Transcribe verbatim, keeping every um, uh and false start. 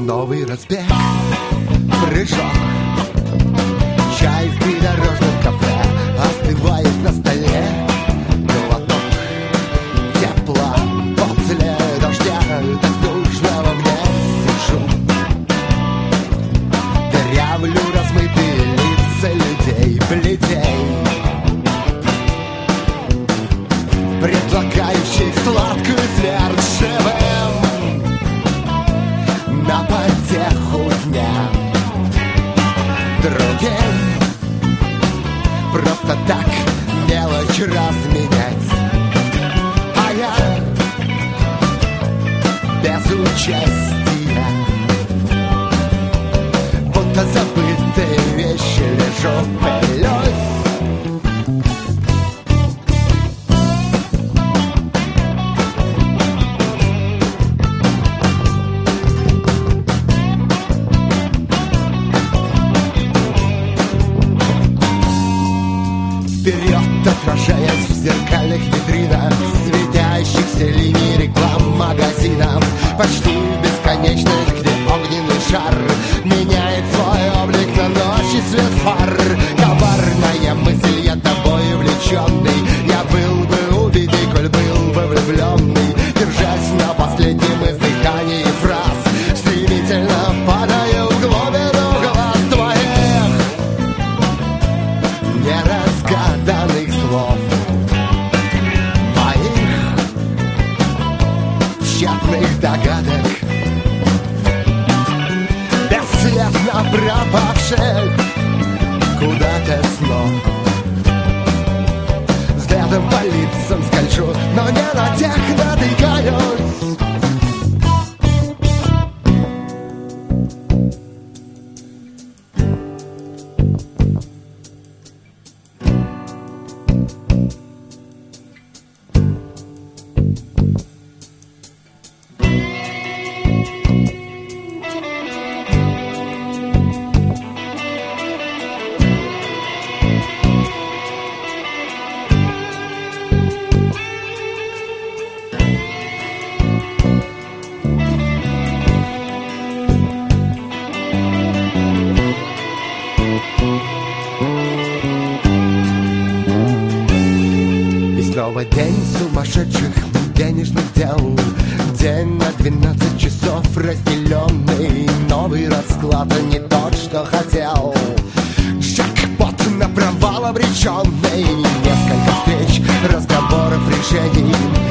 новый разбег, прыжок. Чай в придорожном кафе остывает на столе. Глоток тепла после дождя, так нужного мне сижу. Дырявлю размытые лица людей, бледей, предлагающих сладкую смерть живым на потеху дня. Другим просто так мелочь разменять, а я без участия, будто забытые вещи лежу, пылюсь. Вперед, отражаясь в зеркальных витринах, светящихся линий реклам магазинов, почти бесконечных, где огненный шар меняет свой облик на ночь и свет фар. Коварная мысль, я тобой увлеченный, я был бы убитый, коль был бы влюбленный, держась на последнем издыхании фраз, стремительно падаю в глубину глаз твоих неразгаданных слов, моих тщетных догадок, бесследно пропавших куда-то снов. Взглядом по лицам скольжу, но не на тех натыкаюсь. Снова день сумасшедших денежных дел, день на двенадцать часов разделенный, новый расклад, а не тот, что хотел. Джекпот на провал обреченный, несколько встреч, разговоров, решений,